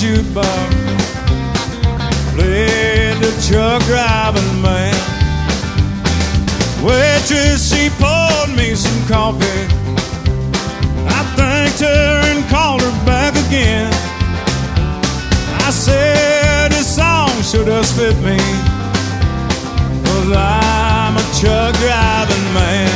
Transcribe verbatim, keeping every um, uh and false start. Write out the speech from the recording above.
jukebox, played the truck driving man. Waitress, she poured me some coffee. I thanked her and called her back again. I said this song sure does fit me, 'cause I'm a truck driving man.